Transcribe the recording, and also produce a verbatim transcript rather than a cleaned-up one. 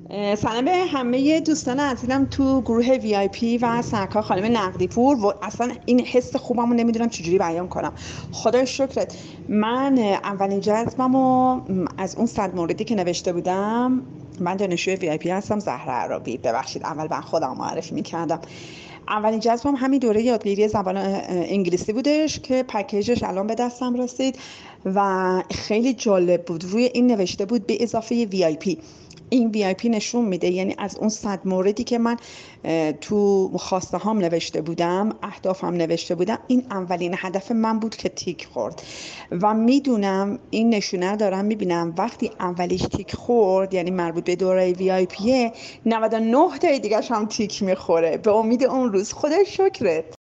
اه، سلام به همه دوستان عزیزم تو گروه وی آی پی و سرکار خانم نقدی پور و اصلا این حس خوبمو نمیدونم چجوری بیان کنم. خدای شکرت. من اه، اولین جذبمو م، از اون صد موردی که نوشته بودم. من دانشجوی وی آی پی هستم، زهرا عرابی. ببخشید اول من خودم معرفی میکردم. اولین جذبم همین دوره یادگیری زبان اه، انگلیسی بودش که پکیجش الان به دستم رسید و خیلی جالب بود. روی این نوشته بود به اضافه وی آی پی. این وی آی پی نشون میده، یعنی از اون صد موردی که من اه، تو خواسته هام نوشته بودم، اهدافم نوشته بودم، این اولین هدف من بود که تیک خورد و میدونم این نشونه رو دارم میبینم وقتی اولیش تیک خورد، یعنی مربوط به دوره وی آی پیه، نود و نه تای دیگه هم تیک میخوره به امید اون روز. خدا شکرت.